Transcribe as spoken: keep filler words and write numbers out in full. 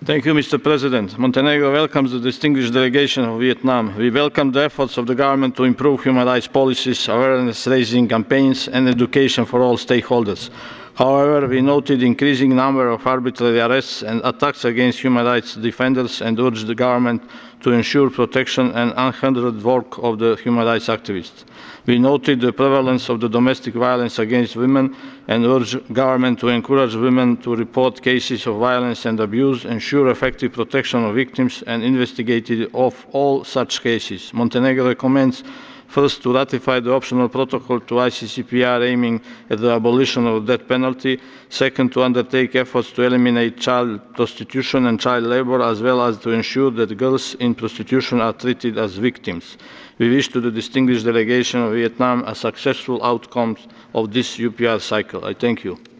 Thank you, Mister President. Montenegro welcomes the distinguished delegation of Vietnam. We welcome the efforts of the government to improve human rights policies, awareness-raising campaigns and education for all stakeholders. However, we noted the increasing number of arbitrary arrests and attacks against human rights defenders and urge the government to ensure protection and unhindered work of the human rights activists. We noted the prevalence of the domestic violence against women and urge the government to encourage women to report cases of violence and abuse, ensure effective protection of victims and investigate of all such cases. Montenegro recommends first, to ratify the optional protocol to I C C P R aiming at the abolition of the death penalty. Second, to undertake efforts to eliminate child prostitution and child labor, as well as to ensure that girls in prostitution are treated as victims. We wish to the distinguished delegation of Vietnam a successful outcome of this U P R cycle. I thank you.